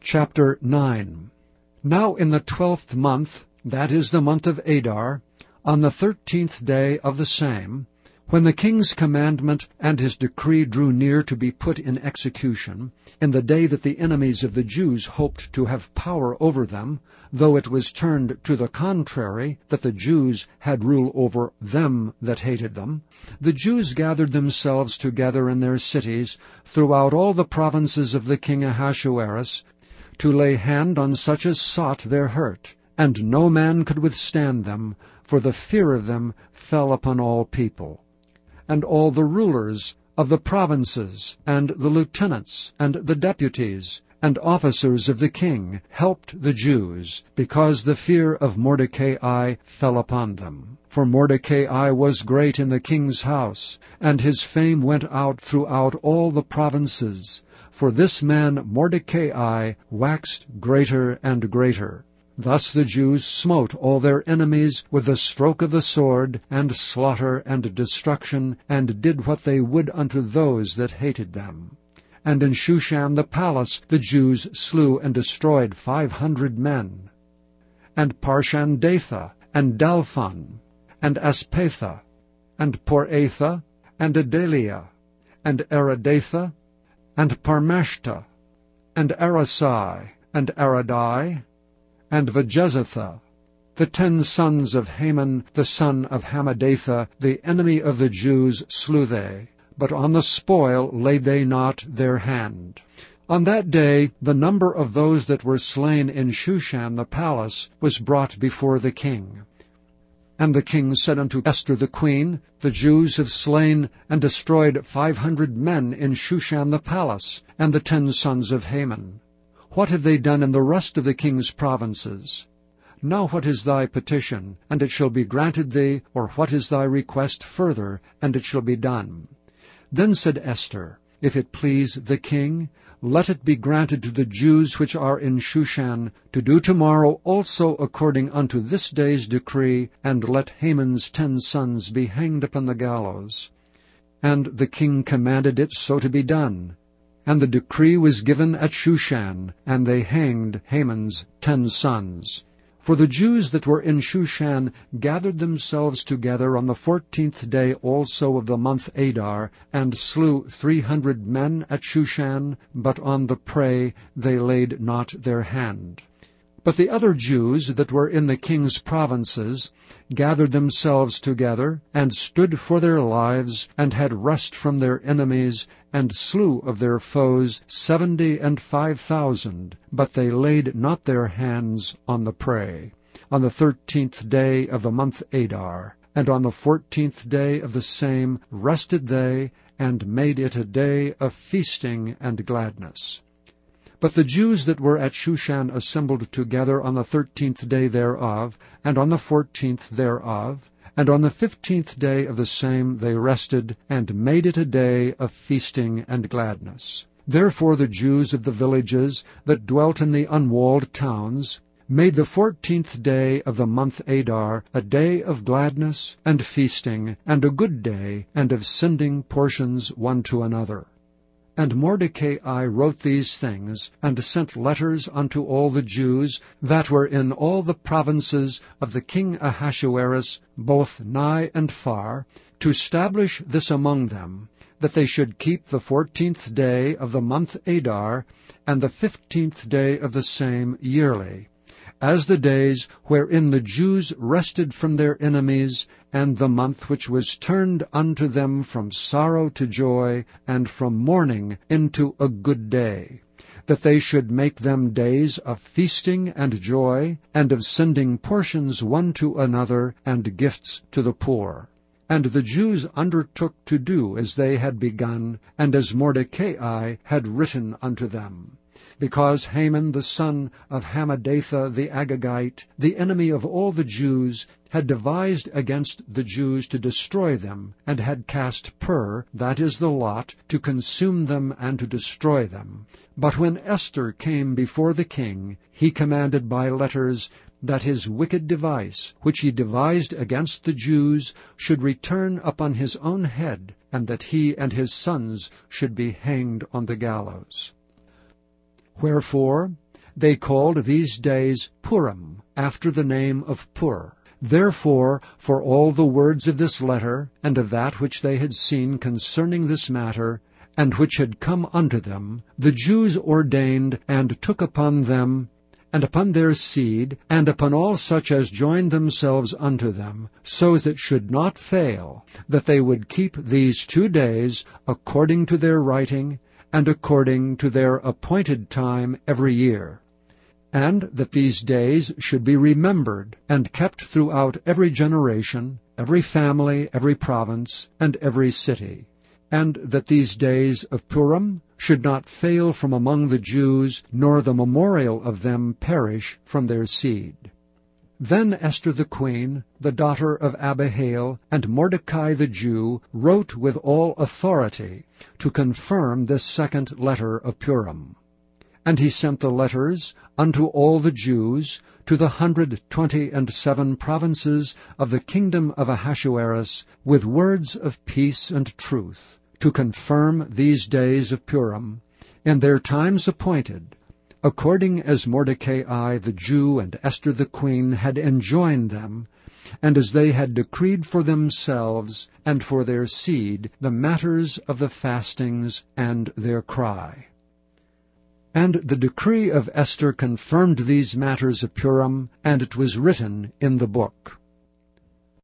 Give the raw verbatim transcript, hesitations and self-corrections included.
Chapter nine. Now in the twelfth month, that is the month of Adar, on the thirteenth day of the same, when the king's commandment and his decree drew near to be put in execution, in the day that the enemies of the Jews hoped to have power over them, though it was turned to the contrary, that the Jews had rule over them that hated them, the Jews gathered themselves together in their cities throughout all the provinces of the king Ahasuerus, to lay hand on such as sought their hurt, and no man could withstand them, for the fear of them fell upon all people. And all the rulers of the provinces, and the lieutenants, and the deputies, and officers of the king helped the Jews, because the fear of Mordecai fell upon them. For Mordecai was great in the king's house, and his fame went out throughout all the provinces. For this man Mordecai waxed greater and greater. Thus the Jews smote all their enemies with the stroke of the sword, and slaughter and destruction, and did what they would unto those that hated them. And in Shushan the palace the Jews slew and destroyed five hundred men. And Parshandatha, and Dalphon, and Aspatha, and Poratha, and Adalia, and Aradatha, and Parmashta, and Arasai, and Aradai, and Vajezatha, the ten sons of Haman, the son of Hammedatha, the enemy of the Jews, slew they, but on the spoil laid they not their hand. On that day the number of those that were slain in Shushan the palace was brought before the king. And the king said unto Esther the queen, The Jews have slain and destroyed five hundred men in Shushan the palace, and the ten sons of Haman. What have they done in the rest of the king's provinces? Now what is thy petition, and it shall be granted thee, or what is thy request further, and it shall be done? Then said Esther, If it please the king, let it be granted to the Jews which are in Shushan to do tomorrow also according unto this day's decree, and let Haman's ten sons be hanged upon the gallows. And the king commanded it so to be done. And the decree was given at Shushan, and they hanged Haman's ten sons. For the Jews that were in Shushan gathered themselves together on the fourteenth day also of the month Adar, and slew three hundred men at Shushan, but on the prey they laid not their hand. But the other Jews that were in the king's provinces gathered themselves together, and stood for their lives, and had rest from their enemies, and slew of their foes seventy and five thousand, but they laid not their hands on the prey. On the thirteenth day of the month Adar, and on the fourteenth day of the same rested they, and made it a day of feasting and gladness. But the Jews that were at Shushan assembled together on the thirteenth day thereof, and on the fourteenth thereof, and on the fifteenth day of the same they rested, and made it a day of feasting and gladness. Therefore the Jews of the villages that dwelt in the unwalled towns made the fourteenth day of the month Adar a day of gladness and feasting, and a good day, and of sending portions one to another. And Mordecai wrote these things, and sent letters unto all the Jews that were in all the provinces of the king Ahasuerus, both nigh and far, to establish this among them, that they should keep the fourteenth day of the month Adar, and the fifteenth day of the same yearly, as the days wherein the Jews rested from their enemies, and the month which was turned unto them from sorrow to joy, and from mourning into a good day, that they should make them days of feasting and joy, and of sending portions one to another, and gifts to the poor. And the Jews undertook to do as they had begun, and as Mordecai had written unto them. Because Haman the son of Hammedatha the Agagite, the enemy of all the Jews, had devised against the Jews to destroy them, and had cast pur, that is the lot, to consume them and to destroy them. But when Esther came before the king, he commanded by letters that his wicked device, which he devised against the Jews, should return upon his own head, and that he and his sons should be hanged on the gallows. Wherefore, They called these days Purim, after the name of Pur. Therefore, for all the words of this letter, and of that which they had seen concerning this matter, and which had come unto them, the Jews ordained and took upon them, and upon their seed, and upon all such as joined themselves unto them, so as it should not fail, that they would keep these two days according to their writing, and according to their appointed time every year, and that these days should be remembered and kept throughout every generation, every family, every province, and every city, and that these days of Purim should not fail from among the Jews, nor the memorial of them perish from their seed. Then Esther the queen, the daughter of Abihail, and Mordecai the Jew, wrote with all authority to confirm this second letter of Purim. And he sent the letters unto all the Jews, to the hundred twenty and seven provinces of the kingdom of Ahasuerus, with words of peace and truth, to confirm these days of Purim, in their times appointed, according as Mordecai the Jew and Esther the queen had enjoined them, and as they had decreed for themselves and for their seed the matters of the fastings and their cry. And the decree of Esther confirmed these matters of Purim, and it was written in the book.